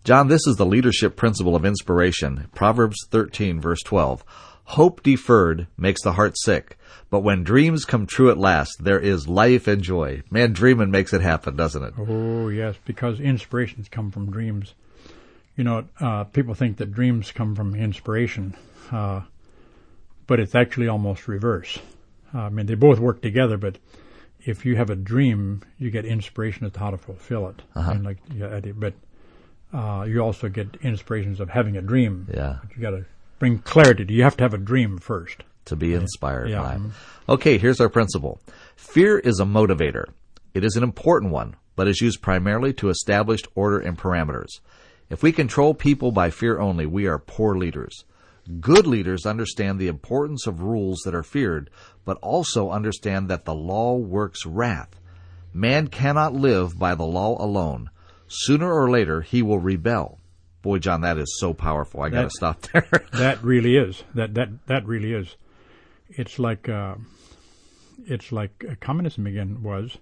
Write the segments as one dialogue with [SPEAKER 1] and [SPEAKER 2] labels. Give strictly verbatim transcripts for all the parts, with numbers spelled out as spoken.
[SPEAKER 1] John, this is the leadership principle of inspiration. Proverbs thirteen, verse twelve. Hope deferred makes the heart sick, but when dreams come true at last, there is life and joy. Man, dreaming makes it happen, doesn't it?
[SPEAKER 2] Oh, yes, because inspirations come from dreams. You know, uh, people think that dreams come from inspiration, uh, but it's actually almost reverse. Uh, I mean, they both work together, but if you have a dream, you get inspiration as to how to fulfill it.
[SPEAKER 1] Uh-huh.
[SPEAKER 2] I mean, like, yeah, but uh, you also get inspirations of having a dream.
[SPEAKER 1] Yeah.
[SPEAKER 2] But you got to bring clarity. You have to have a dream first.
[SPEAKER 1] To be inspired
[SPEAKER 2] yeah.
[SPEAKER 1] by.
[SPEAKER 2] Mm-hmm.
[SPEAKER 1] Okay, here's our principle. Fear is a motivator. It is an important one, but is used primarily to establish order and parameters. If we control people by fear only, we are poor leaders. Good leaders understand the importance of rules that are feared, but also understand that the law works wrath. Man cannot live by the law alone. Sooner or later, he will rebel. Boy, John, that is so powerful. I got to stop there.
[SPEAKER 2] That really is. That that that really is. It's like uh, it's like uh, communism again was.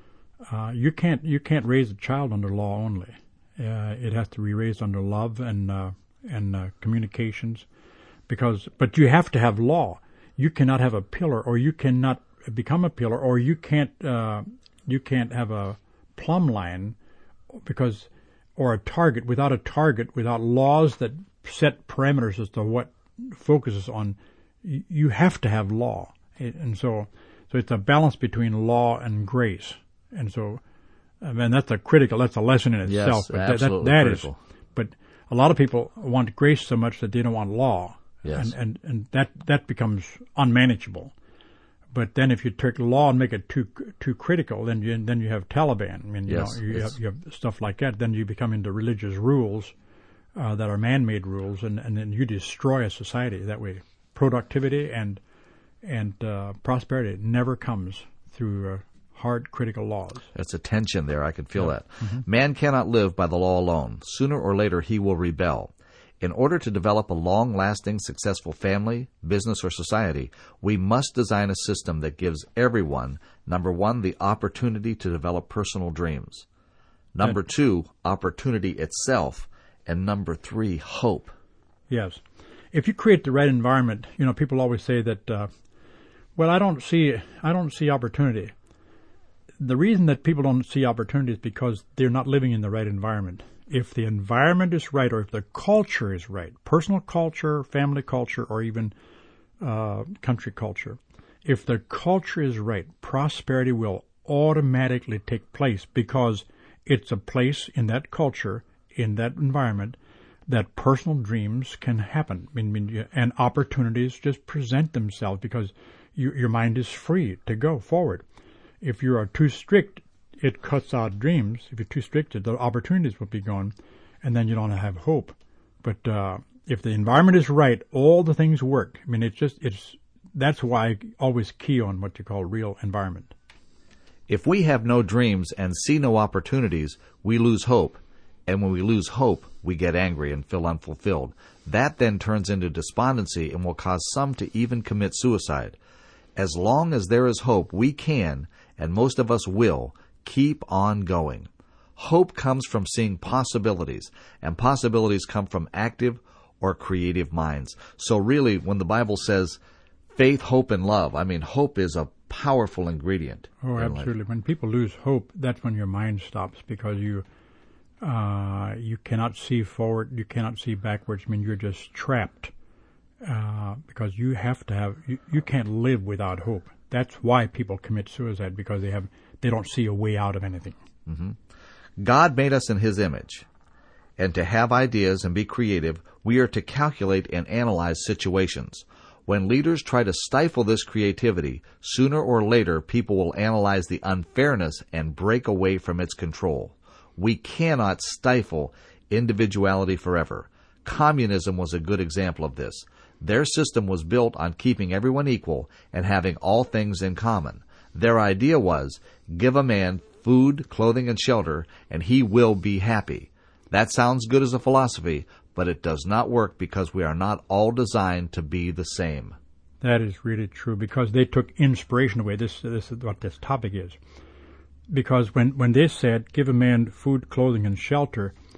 [SPEAKER 2] Uh, you can't you can't raise a child under law only. Uh, it has to be raised under love and uh, and uh, communications, because but you have to have law. You cannot have a pillar, or you cannot become a pillar, or you can't uh, you can't have a plumb line, because or a target without a target, without laws that set parameters as to what focuses on. You, you have to have law, it, and so so it's a balance between law and grace, and so. I mean, that's a critical, that's a lesson in itself.
[SPEAKER 1] Yes,
[SPEAKER 2] but
[SPEAKER 1] absolutely
[SPEAKER 2] that, that, that
[SPEAKER 1] critical.
[SPEAKER 2] Is, but a lot of people want grace so much that they don't want law.
[SPEAKER 1] Yes.
[SPEAKER 2] And, and, and that, that becomes unmanageable. But then if you take law and make it too too critical, then you then you have Taliban. I mean, you
[SPEAKER 1] Yes,
[SPEAKER 2] know, you
[SPEAKER 1] yes.
[SPEAKER 2] have, you have stuff like that. Then you become into religious rules uh, that are man-made rules, and, and then you destroy a society that way. Productivity and and uh, prosperity never comes through uh, hard, critical laws.
[SPEAKER 1] There's a tension there. I can feel
[SPEAKER 2] Yeah.
[SPEAKER 1] that.
[SPEAKER 2] Mm-hmm.
[SPEAKER 1] Man cannot live by the law alone. Sooner or later, he will rebel. In order to develop a long-lasting, successful family, business, or society, we must design a system that gives everyone, number one, the opportunity to develop personal dreams. Number
[SPEAKER 2] Good.
[SPEAKER 1] two, opportunity itself. And number three, hope.
[SPEAKER 2] Yes. If you create the right environment, you know, people always say that, uh, well, I don't see, I don't see opportunity. The reason that people don't see opportunity is because they're not living in the right environment. If the environment is right, or if the culture is right, personal culture, family culture, or even uh, country culture, if the culture is right, prosperity will automatically take place, because it's a place in that culture, in that environment, that personal dreams can happen. I mean, and opportunities just present themselves because you, your mind is free to go forward. If you are too strict, it cuts out dreams. If you're too strict, the opportunities will be gone, and then you don't have hope. But uh, if the environment is right, all the things work. I mean, it's just, it's, that's why I always key on what you call real environment.
[SPEAKER 1] If we have no dreams and see no opportunities, we lose hope. And when we lose hope, we get angry and feel unfulfilled. That then turns into despondency and will cause some to even commit suicide. As long as there is hope, we can, and most of us will, keep on going. Hope comes from seeing possibilities, and possibilities come from active or creative minds. So really, when the Bible says faith, hope, and love, I mean, hope is a powerful ingredient.
[SPEAKER 2] Oh,
[SPEAKER 1] in life.
[SPEAKER 2] absolutely. When people lose hope, that's when your mind stops, because you uh, you cannot see forward, you cannot see backwards. I mean, you're just trapped, uh, because you have to have, you, you can't live without hope. That's why people commit suicide, because they have they don't see a way out of anything.
[SPEAKER 1] Mm-hmm. God made us in His image, and to have ideas and be creative, we are to calculate and analyze situations. When leaders try to stifle this creativity, sooner or later people will analyze the unfairness and break away from its control. We cannot stifle individuality forever. Communism was a good example of this. Their system was built on keeping everyone equal and having all things in common. Their idea was, give a man food, clothing, and shelter, and he will be happy. That sounds good as a philosophy, but it does not work, because we are not all designed to be the same.
[SPEAKER 2] That is really true, because they took inspiration away. This, this is what this topic is. Because when, when they said, give a man food, clothing, and shelter,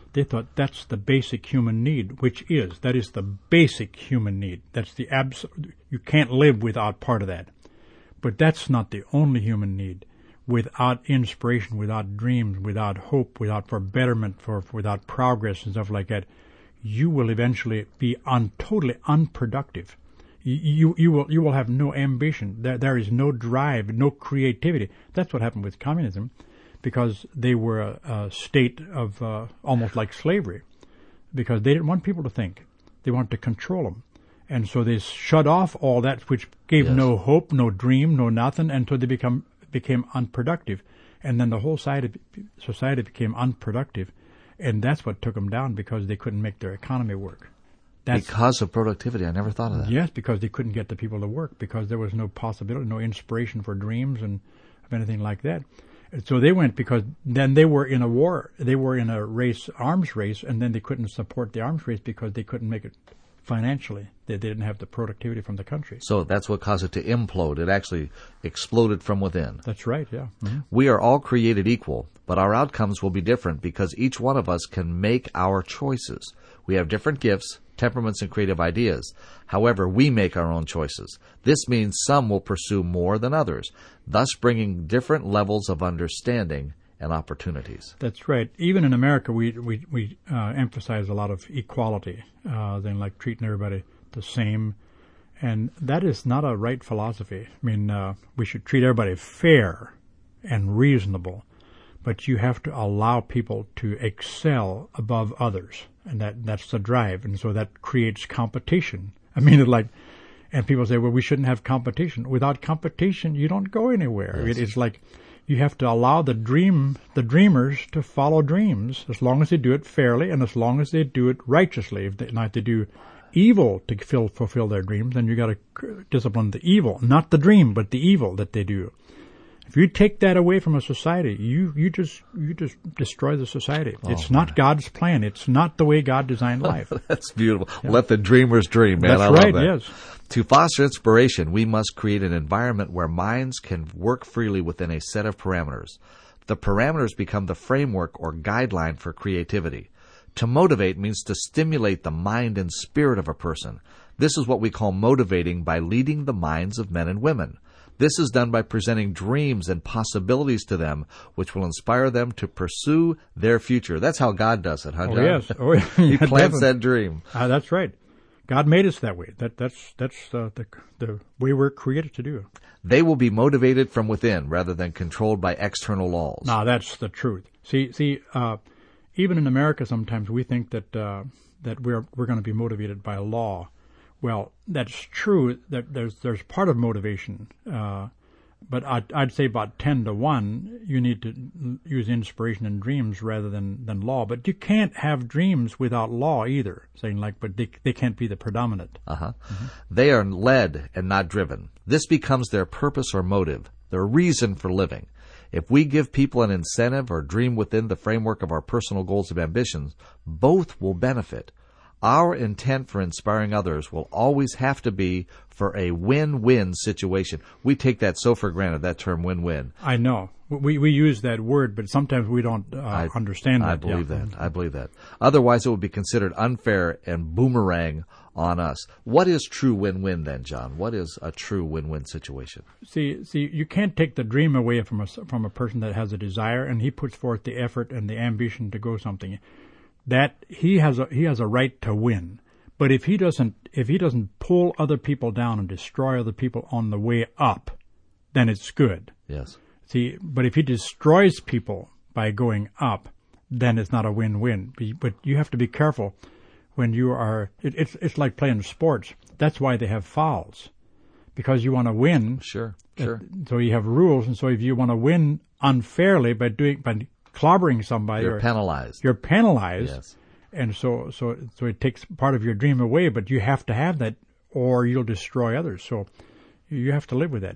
[SPEAKER 2] They thought that's the basic human need, which is, that is the basic human need. That's the absolute, you can't live without part of that. But that's not the only human need. Without inspiration, without dreams, without hope, without for betterment, for without progress and stuff like that, you will eventually be un, totally unproductive. You, you you will you will have no ambition. There there is no drive, no creativity. That's what happened with communism, because they were a, a state of uh, almost like slavery, because they didn't want people to think. They wanted to control them. And so they shut off all that which gave yes. no hope, no dream, no nothing, until they become became unproductive. And then the whole society, society became unproductive. And that's what took them down, because they couldn't make their economy work. That's,
[SPEAKER 1] because of productivity. I never thought of that.
[SPEAKER 2] Yes, because they couldn't get the people to work, because there was no possibility, no inspiration for dreams and of anything like that. And so they went, because then they were in a war. They were in a race, arms race, and then they couldn't support the arms race because they couldn't make it financially. They didn't have the productivity from the country.
[SPEAKER 1] So that's what caused it to implode. It actually exploded from within.
[SPEAKER 2] That's right, yeah. Mm-hmm.
[SPEAKER 1] We are all created equal, but our outcomes will be different because each one of us can make our choices. We have different gifts, temperaments, and creative ideas. However, we make our own choices. This means some will pursue more than others, thus bringing different levels of understanding and opportunities.
[SPEAKER 2] That's right. Even in America, we we we uh, emphasize a lot of equality, uh, then like treating everybody the same, and that is not a right philosophy. I mean, uh, we should treat everybody fair and reasonable, but you have to allow people to excel above others, and that that's the drive, and so that creates competition. I mean, it like, and people say, well, we shouldn't have competition. Without competition, you don't go anywhere.
[SPEAKER 1] Yes.
[SPEAKER 2] It, it's like, you have to allow the dream, the dreamers to follow dreams, as long as they do it fairly and as long as they do it righteously. If they, not if they do evil to fill, fulfill their dreams, then you got to discipline the evil, not the dream, but the evil that they do. If you take that away from a society, you, you just you just destroy the society. Oh, it's not man. God's plan. It's not the way God designed life.
[SPEAKER 1] That's beautiful. Yeah. Let the dreamers dream, man.
[SPEAKER 2] That's
[SPEAKER 1] I
[SPEAKER 2] right,
[SPEAKER 1] love that.
[SPEAKER 2] Yes.
[SPEAKER 1] To foster inspiration, we must create an environment where minds can work freely within a set of parameters. The parameters become the framework or guideline for creativity. To motivate means to stimulate the mind and spirit of a person. This is what we call motivating by leading the minds of men and women. This is done by presenting dreams and possibilities to them, which will inspire them to pursue their future. That's how God does it, huh, John?
[SPEAKER 2] Oh, yes. Oh, yeah,
[SPEAKER 1] he plants
[SPEAKER 2] definitely.
[SPEAKER 1] that dream.
[SPEAKER 2] Uh, that's right. God made us that way. That that's that's uh, the the way we're created to do.
[SPEAKER 1] They will be motivated from within rather than controlled by external laws.
[SPEAKER 2] Now that's the truth. See, see, uh, even in America, sometimes we think that uh, that we're we're going to be motivated by law. Well, that's true. That there's there's part of motivation, uh, but I'd, I'd say about ten to one. You need to use inspiration and dreams rather than, than law. But you can't have dreams without law either. Saying like, but they they can't be the predominant.
[SPEAKER 1] Uh huh. Mm-hmm. They are led and not driven. This becomes their purpose or motive, their reason for living. If we give people an incentive or dream within the framework of our personal goals and ambitions, both will benefit. Our intent for inspiring others will always have to be for a win-win situation. We take that so for granted, that term win-win.
[SPEAKER 2] I know. We we use that word, but sometimes we don't uh,
[SPEAKER 1] I,
[SPEAKER 2] understand that.
[SPEAKER 1] I believe
[SPEAKER 2] yeah.
[SPEAKER 1] that. I believe that. Otherwise, it would be considered unfair and boomerang on us. What is true win-win then, John? What is a true win-win situation?
[SPEAKER 2] See, see, you can't take the dream away from a, from a person that has a desire, and he puts forth the effort and the ambition to go something. That he has a he has a right to win, but if he doesn't if he doesn't pull other people down and destroy other people on the way up, then it's good.
[SPEAKER 1] Yes.
[SPEAKER 2] See, but if he destroys people by going up, then it's not a win-win. But you have to be careful when you are. It, it's it's like playing sports. That's why they have fouls, because you want to win.
[SPEAKER 1] Sure, sure.
[SPEAKER 2] So you have rules, and so if you want to win unfairly by doing by clobbering somebody,
[SPEAKER 1] you're
[SPEAKER 2] or,
[SPEAKER 1] penalized.
[SPEAKER 2] You're penalized,
[SPEAKER 1] yes.
[SPEAKER 2] And so, so, so it takes part of your dream away. But you have to have that, or you'll destroy others. So, you have to live with that.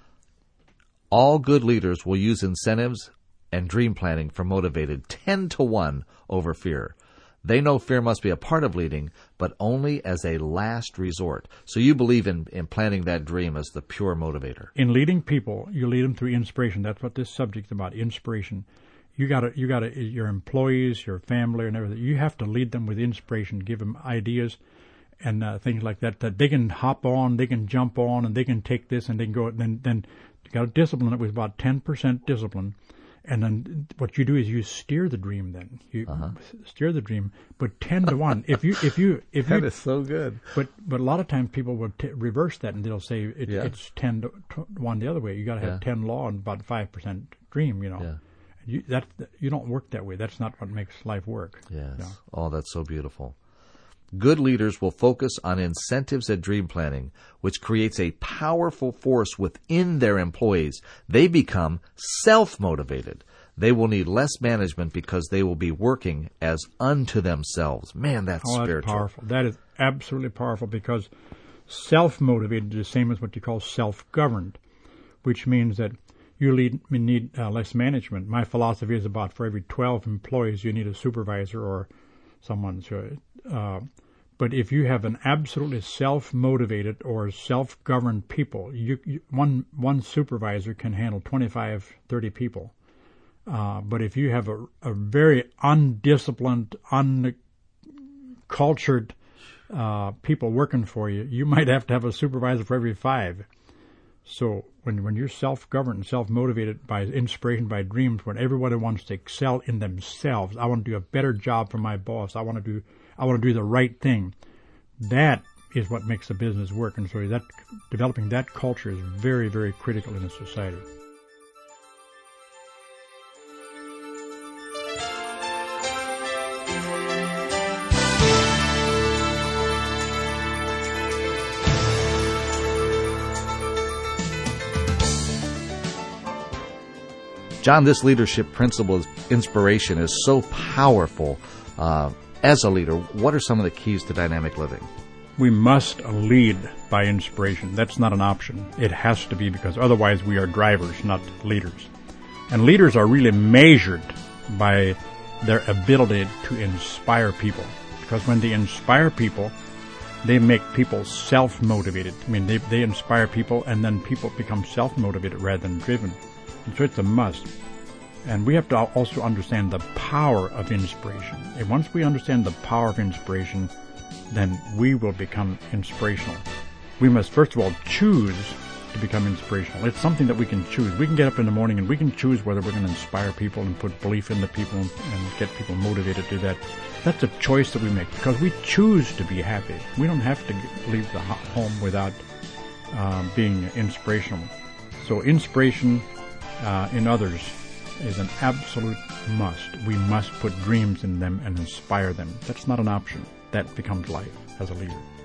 [SPEAKER 1] All good leaders will use incentives and dream planning for motivated ten to one over fear. They know fear must be a part of leading, but only as a last resort. So you believe in, in planting that dream as the pure motivator.
[SPEAKER 2] In leading people, you lead them through inspiration. That's what this subject's about, inspiration. you got to, you got to, your employees, your family, and everything. You have to lead them with inspiration, give them ideas and uh, things like that. That they can hop on, they can jump on, and they can take this and they can go. Then, then you got to discipline it with about ten percent discipline. And then what you do is you steer the dream. Then you uh-huh. steer the dream, but ten to one. If you if you if
[SPEAKER 1] that
[SPEAKER 2] you,
[SPEAKER 1] is so good.
[SPEAKER 2] But but a lot of times people will t- reverse that and they'll say it, yeah. it's ten to one the other way. You got to have yeah. ten law and about five percent dream. You know,
[SPEAKER 1] yeah.
[SPEAKER 2] you that you don't work that way. That's not what makes life work.
[SPEAKER 1] Yes.
[SPEAKER 2] You know?
[SPEAKER 1] Oh, that's so beautiful. Good leaders will focus on incentives at dream planning, which creates a powerful force within their employees. They become self-motivated. They will need less management because they will be working as unto themselves. Man, that's
[SPEAKER 2] oh,
[SPEAKER 1] spiritual.
[SPEAKER 2] That's powerful. That is absolutely powerful because self-motivated is the same as what you call self-governed, which means that you lead, need uh, less management. My philosophy is about for every twelve employees, you need a supervisor or someone. So, uh, but if you have an absolutely self-motivated or self-governed people, you, you, one one supervisor can handle twenty-five, thirty people. Uh, but if you have a, a very undisciplined, uncultured uh, people working for you, you might have to have a supervisor for every five. So when when you're self-governed and self-motivated by inspiration, by dreams, when everybody wants to excel in themselves, I want to do a better job for my boss. I want to do I want to do the right thing. That is what makes the business work. And so that developing that culture is very, very critical in a society.
[SPEAKER 1] John, this leadership principle of inspiration is so powerful. Uh, as a leader, what are some of the keys to dynamic living?
[SPEAKER 2] We must lead by inspiration. That's not an option. It has to be, because otherwise we are drivers, not leaders. And leaders are really measured by their ability to inspire people. Because when they inspire people, they make people self-motivated. I mean, they, they inspire people, and then people become self-motivated rather than driven. And so it's a must. And we have to also understand the power of inspiration. And once we understand the power of inspiration, then we will become inspirational. We must, first of all, choose to become inspirational. It's something that we can choose. We can get up in the morning and we can choose whether we're going to inspire people and put belief in the people and get people motivated to do that. That's a choice that we make because we choose to be happy. We don't have to leave the home without uh, being inspirational. So inspiration Uh, in others is an absolute must. We must put dreams in them and inspire them. That's not an option. That becomes life as a leader.